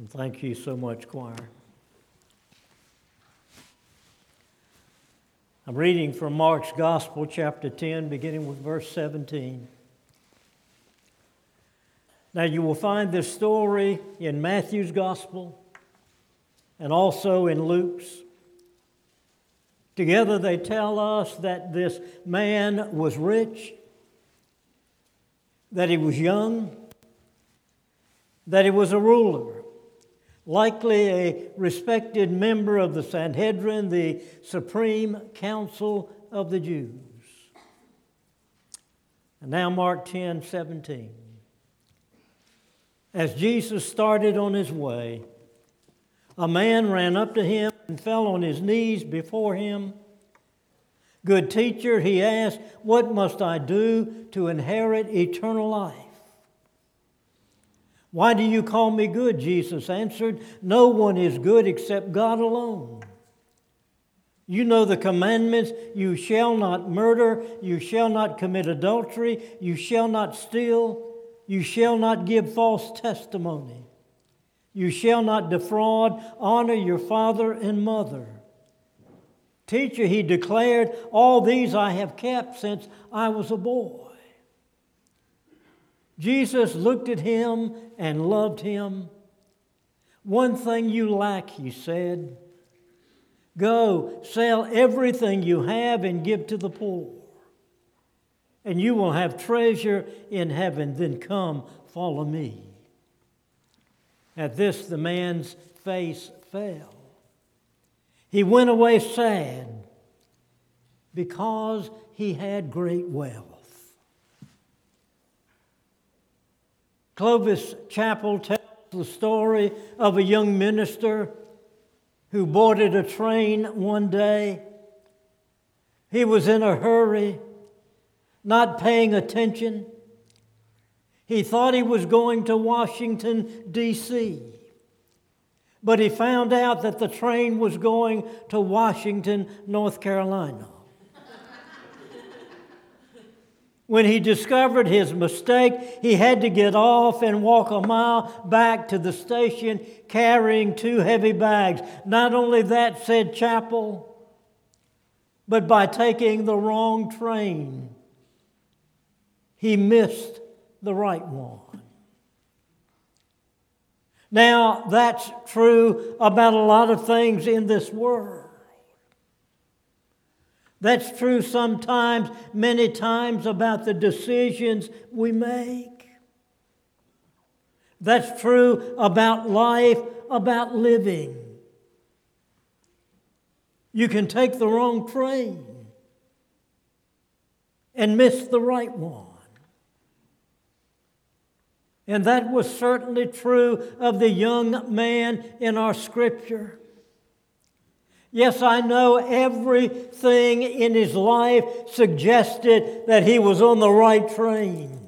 Thank you so much, choir. I'm reading from Mark's Gospel, chapter 10, beginning with verse 17. Now you will find this story in Matthew's Gospel and also in Luke's. Together they tell us that this man was rich, that he was young, that he was a ruler, likely a respected member of the Sanhedrin, the Supreme Council of the Jews. And now Mark 10:17. As Jesus started on his way, a man ran up to him and fell on his knees before him. "Good teacher," he asked, "what must I do to inherit eternal life?" "Why do you call me good?" Jesus answered. "No one is good except God alone. You know the commandments: you shall not murder, you shall not commit adultery, you shall not steal, you shall not give false testimony, you shall not defraud, honor your father and mother." "Teacher," he declared, "all these I have kept since I was a boy." Jesus looked at him and loved him. "One thing you lack," he said. "Go, sell everything you have and give to the poor, and you will have treasure in heaven. Then come, follow me." At this, the man's face fell. He went away sad because he had great wealth. Clovis Chappell tells the story of a young minister who boarded a train one day. He was in a hurry, not paying attention. He thought he was going to Washington, D.C., but he found out that the train was going to Washington, North Carolina. When he discovered his mistake, he had to get off and walk a mile back to the station carrying 2 heavy bags. Not only that, said Chappell, but by taking the wrong train, he missed the right one. Now, that's true about a lot of things in this world. That's true sometimes, many times, about the decisions we make. That's true about life, about living. You can take the wrong train and miss the right one. And that was certainly true of the young man in our scripture. Yes, I know everything in his life suggested that he was on the right train.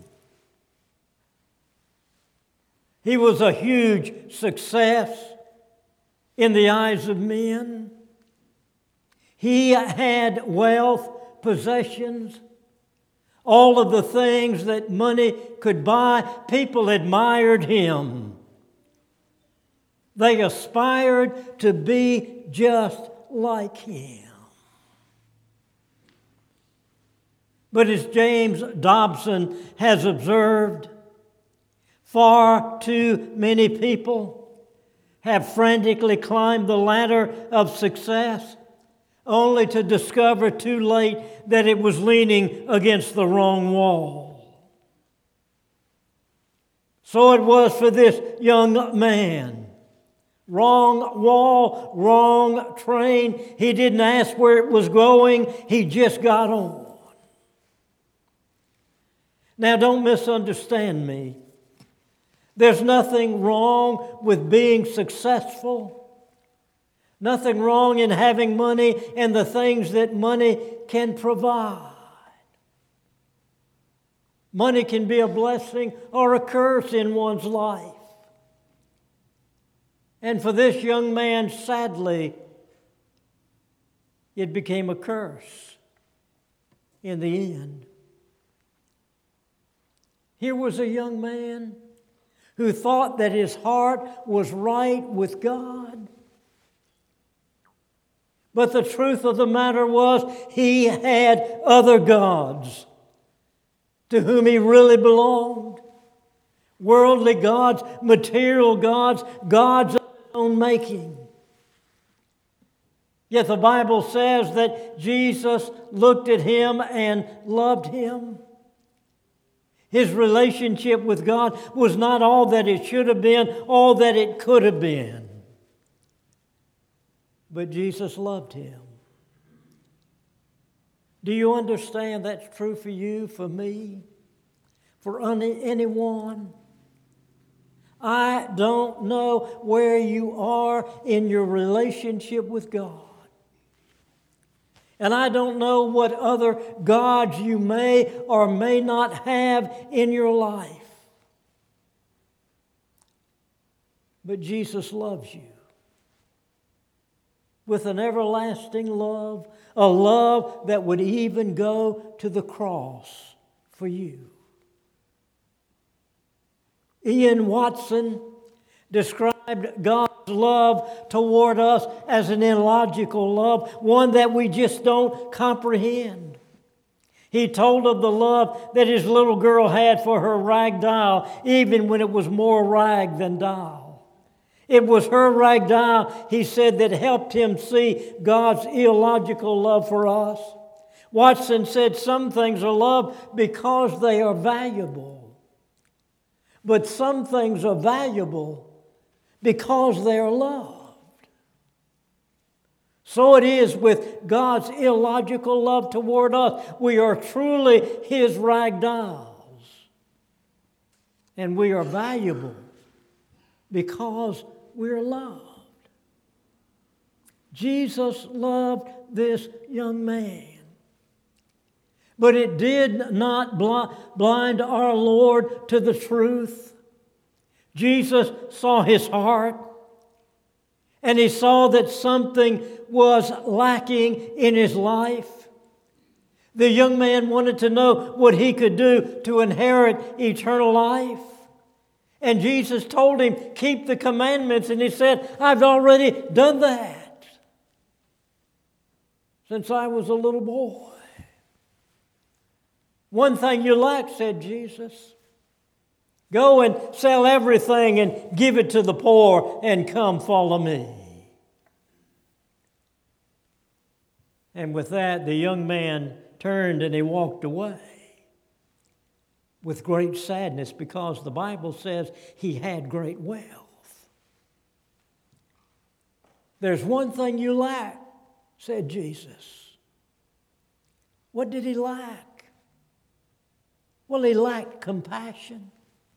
He was a huge success in the eyes of men. He had wealth, possessions, all of the things that money could buy. People admired him. They aspired to be just like him. But as James Dobson has observed, far too many people have frantically climbed the ladder of success only to discover too late that it was leaning against the wrong wall. So it was for this young man. Wrong wall, wrong train. He didn't ask where it was going. He just got on. Now, don't misunderstand me. There's nothing wrong with being successful. Nothing wrong in having money and the things that money can provide. Money can be a blessing or a curse in one's life. And for this young man, sadly, it became a curse in the end. Here was a young man who thought that his heart was right with God. But the truth of the matter was he had other gods to whom he really belonged. Worldly gods, material gods, gods of his own making. Yet the Bible says that Jesus looked at him and loved him. His relationship with God was not all that it should have been, all that it could have been. But Jesus loved him. Do you understand that's true for you, for me, for anyone? I don't know where you are in your relationship with God. And I don't know what other gods you may or may not have in your life. But Jesus loves you with an everlasting love, a love that would even go to the cross for you. Ian Watson described God's love toward us as an illogical love, one that we just don't comprehend. He told of the love that his little girl had for her rag doll, even when it was more rag than doll. It was her rag doll, he said, that helped him see God's illogical love for us. Watson said some things are loved because they are valuable. But some things are valuable because they are loved. So it is with God's illogical love toward us. We are truly His rag dolls. And we are valuable because we're loved. Jesus loved this young man. But it did not blind our Lord to the truth. Jesus saw his heart, and he saw that something was lacking in his life. The young man wanted to know what he could do to inherit eternal life. And Jesus told him, keep the commandments. And he said, I've already done that since I was a little boy. One thing you lack, said Jesus. Go and sell everything and give it to the poor and come follow me. And with that, the young man turned and he walked away with great sadness, because the Bible says he had great wealth. There's one thing you lack, said Jesus. What did he lack? Well, he lacked compassion.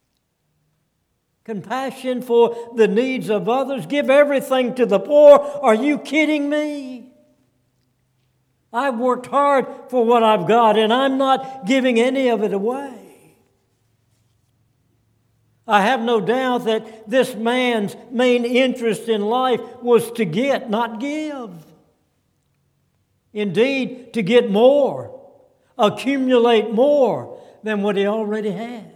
Compassion for the needs of others. Give everything to the poor. Are you kidding me? I've worked hard for what I've got, and I'm not giving any of it away. I have no doubt that this man's main interest in life was to get, not give. Indeed, to get more, accumulate more than what he already had.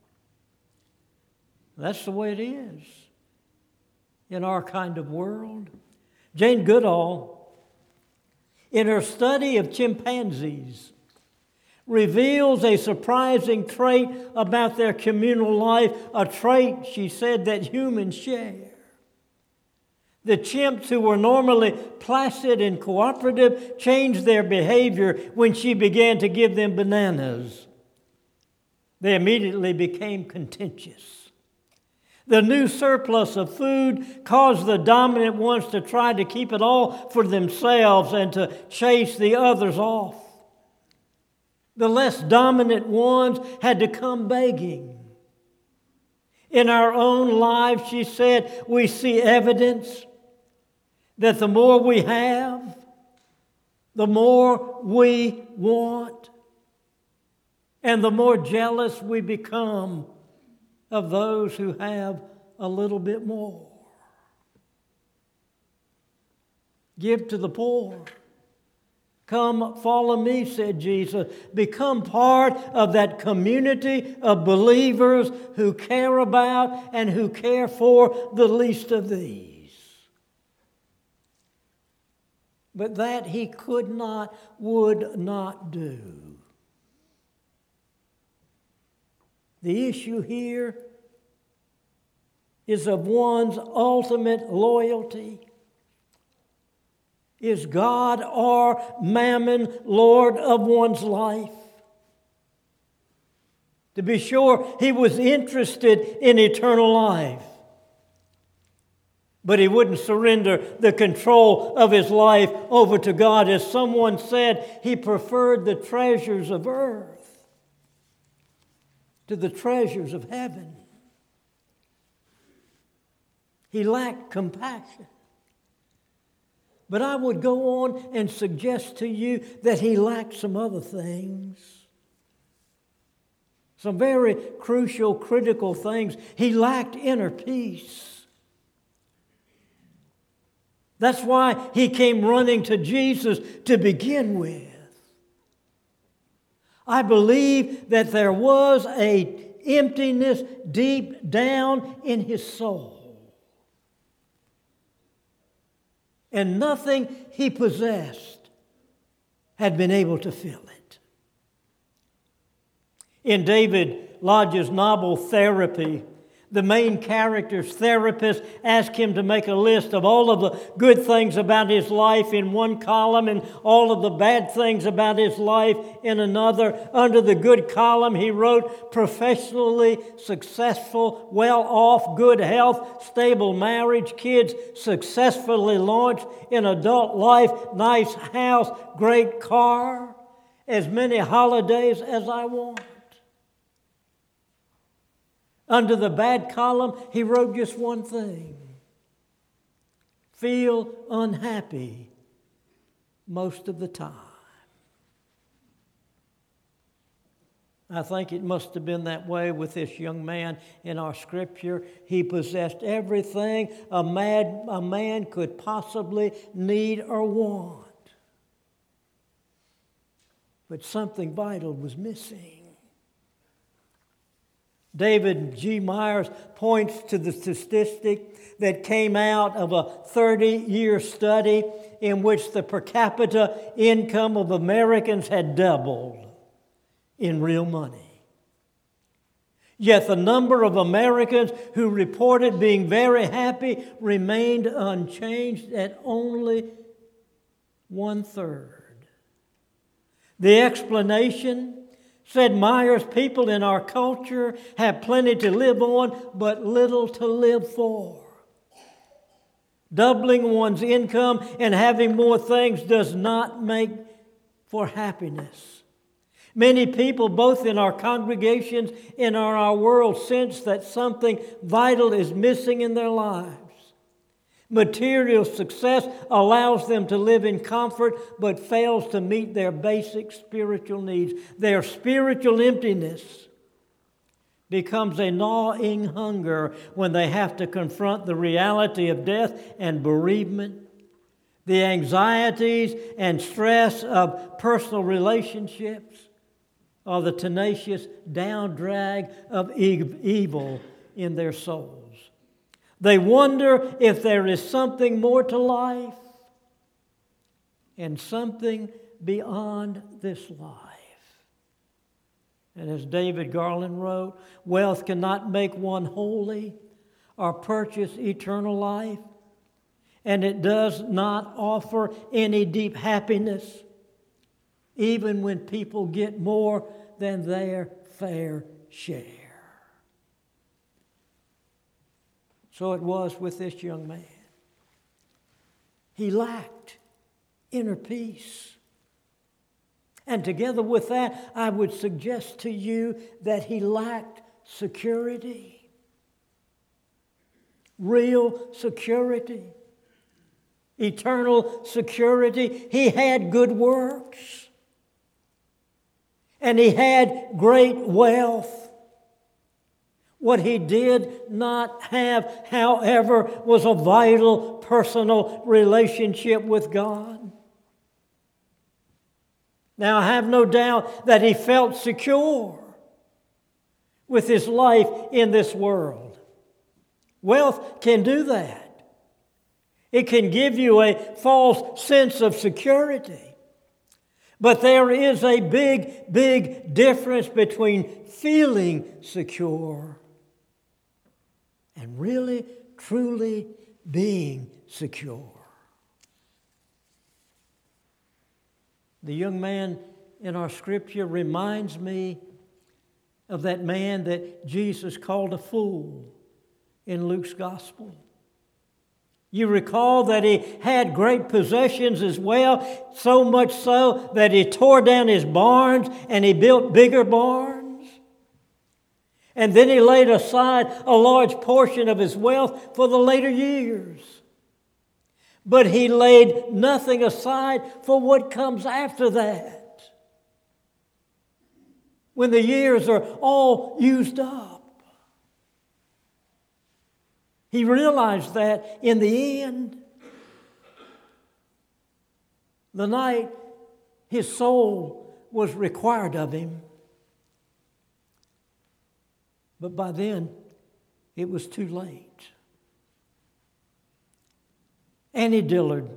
That's the way it is in our kind of world. Jane Goodall, in her study of chimpanzees, reveals a surprising trait about their communal life, a trait, she said, that humans share. The chimps, who were normally placid and cooperative, changed their behavior when she began to give them bananas. They immediately became contentious. The new surplus of food caused the dominant ones to try to keep it all for themselves and to chase the others off. The less dominant ones had to come begging. In our own lives, she said, we see evidence that the more we have, the more we want, and the more jealous we become of those who have a little bit more. Give to the poor. Come, follow me, said Jesus. Become part of that community of believers who care about and who care for the least of these. But that he could not, would not do. The issue here is of one's ultimate loyalty. Is God or Mammon Lord of one's life? To be sure, he was interested in eternal life, but he wouldn't surrender the control of his life over to God. As someone said, he preferred the treasures of earth to the treasures of heaven. He lacked compassion. But I would go on and suggest to you that he lacked some other things. Some very crucial, critical things. He lacked inner peace. That's why he came running to Jesus to begin with. I believe that there was an emptiness deep down in his soul. And nothing he possessed had been able to fill it. In David Lodge's novel Therapy, the main character's therapist asked him to make a list of all of the good things about his life in one column and all of the bad things about his life in another. Under the good column, he wrote professionally successful, well-off, good health, stable marriage, kids successfully launched in adult life, nice house, great car, as many holidays as I want. Under the bad column, he wrote just one thing: feel unhappy most of the time. I think it must have been that way with this young man in our scripture. He possessed everything a man could possibly need or want. But something vital was missing. David G. Myers points to the statistic that came out of a 30-year study in which the per capita income of Americans had doubled in real money. Yet the number of Americans who reported being very happy remained unchanged at only 1/3. The explanation, said Myers, people in our culture have plenty to live on, but little to live for. Doubling one's income and having more things does not make for happiness. Many people, both in our congregations and in our world, sense that something vital is missing in their lives. Material success allows them to live in comfort, but fails to meet their basic spiritual needs. Their spiritual emptiness becomes a gnawing hunger when they have to confront the reality of death and bereavement, the anxieties and stress of personal relationships, or the tenacious down drag of evil in their souls. They wonder if there is something more to life and something beyond this life. And as David Garland wrote, wealth cannot make one holy or purchase eternal life, and it does not offer any deep happiness, even when people get more than their fair share. So it was with this young man. He lacked inner peace. And together with that, I would suggest to you that he lacked security. Real security. Eternal security. He had good works. And he had great wealth. What he did not have, however, was a vital personal relationship with God. Now, I have no doubt that he felt secure with his life in this world. Wealth can do that. It can give you a false sense of security. But there is a big, big difference between feeling secure and really, truly being secure. The young man in our scripture reminds me of that man that Jesus called a fool in Luke's gospel. You recall that he had great possessions as well, so much so that he tore down his barns and he built bigger barns. And then he laid aside a large portion of his wealth for the later years. But he laid nothing aside for what comes after that, when the years are all used up. He realized that in the end, the night his soul was required of him. But by then, it was too late. Annie Dillard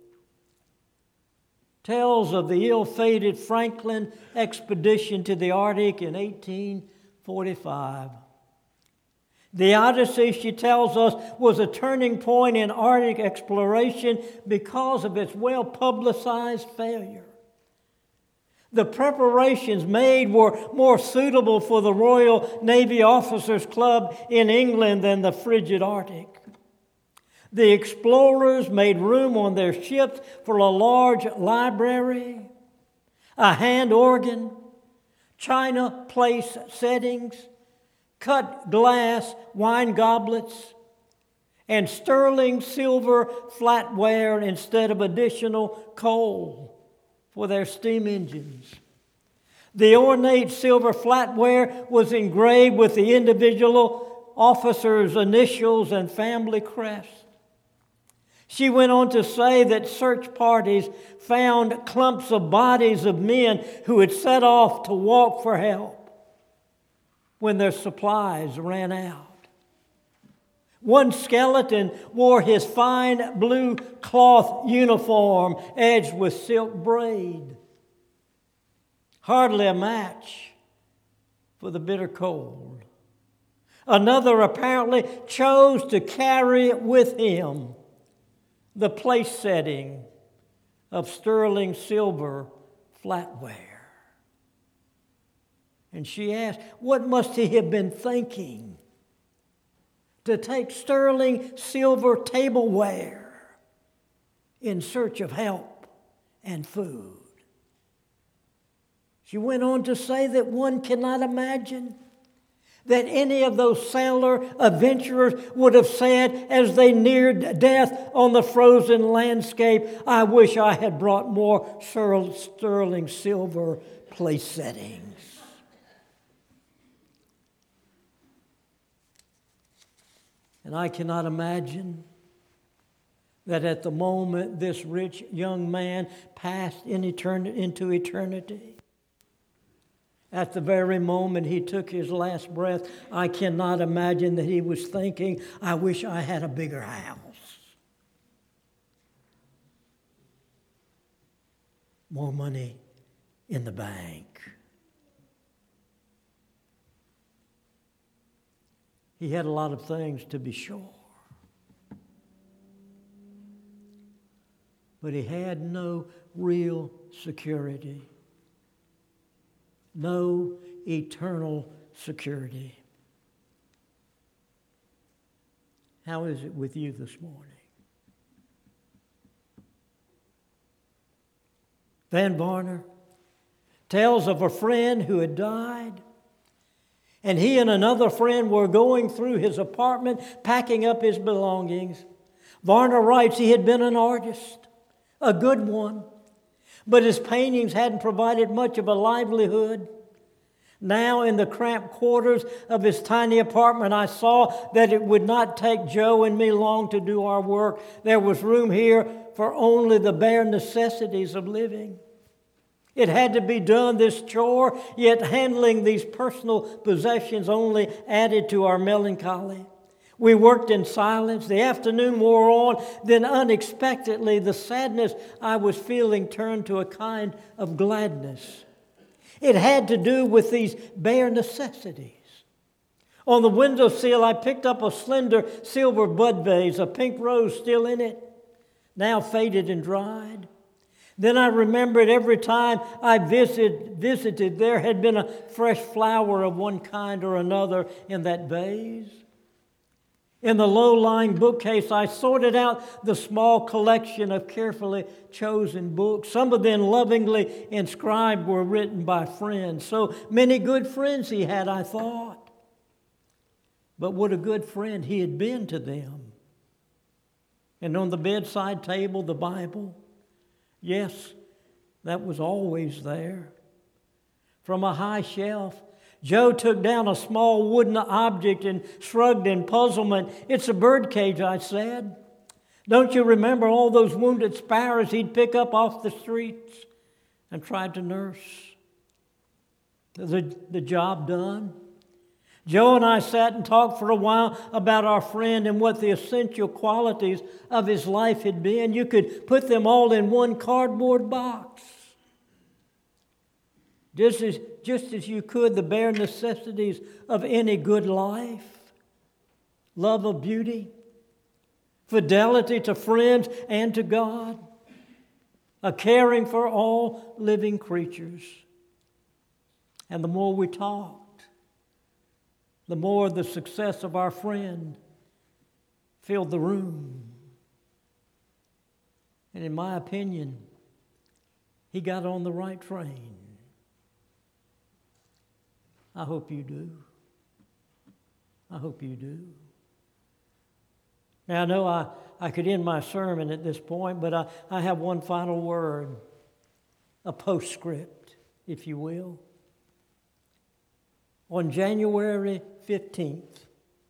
tells of the ill-fated Franklin expedition to the Arctic in 1845. The Odyssey, she tells us, was a turning point in Arctic exploration because of its well-publicized failure. The preparations made were more suitable for the Royal Navy Officers Club in England than the frigid Arctic. The explorers made room on their ships for a large library, a hand organ, china place settings, cut glass wine goblets, and sterling silver flatware instead of additional coal for their steam engines. The ornate silver flatware was engraved with the individual officers' initials and family crests. She went on to say that search parties found clumps of bodies of men who had set off to walk for help when their supplies ran out. One skeleton wore his fine blue cloth uniform edged with silk braid. Hardly a match for the bitter cold. Another apparently chose to carry with him the place setting of sterling silver flatware. And she asked, what must he have been thinking to take sterling silver tableware in search of help and food? She went on to say that one cannot imagine that any of those sailor adventurers would have said as they neared death on the frozen landscape, I wish I had brought more sterling silver place settings. And I cannot imagine that at the moment this rich young man passed into eternity, at the very moment he took his last breath, I cannot imagine that he was thinking, I wish I had a bigger house, more money in the bank. He had a lot of things, to be sure, but he had no real security. No eternal security. How is it with you this morning? Van Varner tells of a friend who had died, and he and another friend were going through his apartment, packing up his belongings. Varner writes he had been an artist, a good one, but his paintings hadn't provided much of a livelihood. Now, in the cramped quarters of his tiny apartment, I saw that it would not take Joe and me long to do our work. There was room here for only the bare necessities of living. It had to be done, this chore, yet handling these personal possessions only added to our melancholy. We worked in silence. The afternoon wore on. Then unexpectedly, the sadness I was feeling turned to a kind of gladness. It had to do with these bare necessities. On the windowsill, I picked up a slender silver bud vase, a pink rose still in it, now faded and dried. Then I remembered every time I visited, there had been a fresh flower of one kind or another in that vase. In the low-lying bookcase, I sorted out the small collection of carefully chosen books. Some of them lovingly inscribed were written by friends. So many good friends he had, I thought. But what a good friend he had been to them. And on the bedside table, the Bible. Yes, that was always there. From a high shelf, Joe took down a small wooden object and shrugged in puzzlement. "It's a birdcage," I said. "Don't you remember all those wounded sparrows he'd pick up off the streets and tried to nurse?" The job done. Joe and I sat and talked for a while about our friend and what the essential qualities of his life had been. You could put them all in one cardboard box. Just as you could the bare necessities of any good life. Love of beauty, fidelity to friends and to God, a caring for all living creatures. And the more we talked, the more the success of our friend filled the room. And in my opinion, he got on the right train. I hope you do. I hope you do. Now, I know I could end my sermon at this point, but I have one final word, a postscript, if you will. On January 15th,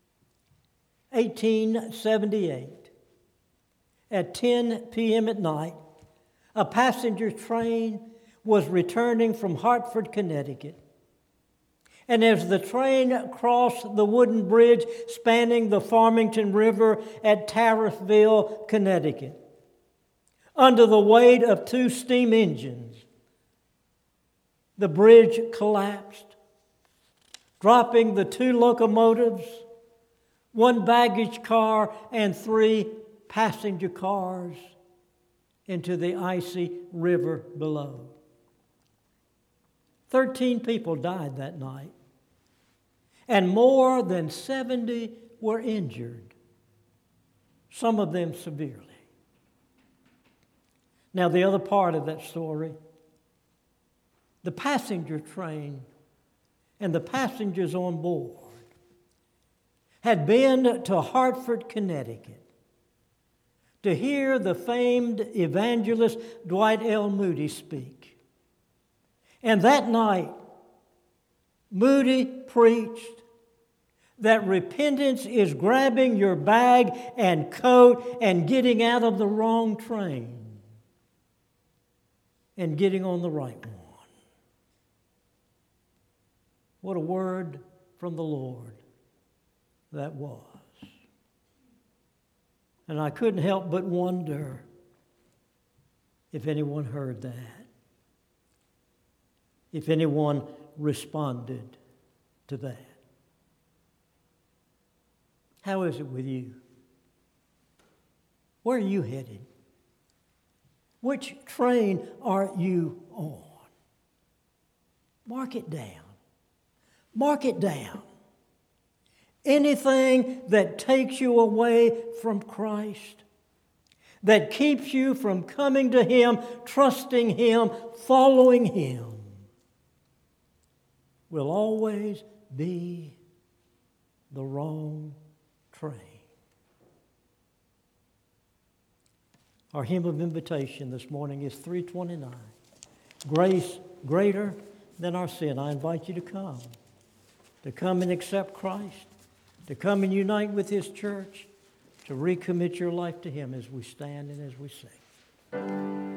1878, at 10 p.m. at night, a passenger train was returning from Hartford, Connecticut. And as the train crossed the wooden bridge spanning the Farmington River at Tariffville, Connecticut, under the weight of 2 steam engines, the bridge collapsed, dropping the 2 locomotives, 1 baggage car, and 3 passenger cars into the icy river below. 13 people died that night, and more than 70 were injured, some of them severely. Now, the other part of that story, the passenger train and the passengers on board had been to Hartford, Connecticut to hear the famed evangelist Dwight L. Moody speak. And that night, Moody preached that repentance is grabbing your bag and coat and getting out of the wrong train and getting on the right one. What a word from the Lord that was. And I couldn't help but wonder if anyone heard that, if anyone responded to that. How is it with you? Where are you headed? Which train are you on? Mark it down. Mark it down. Anything that takes you away from Christ, that keeps you from coming to Him, trusting Him, following Him, will always be the wrong train. Our hymn of invitation this morning is 329. Grace greater than our sin. I invite you to come and accept Christ, to come and unite with His church, to recommit your life to Him as we stand and as we sing.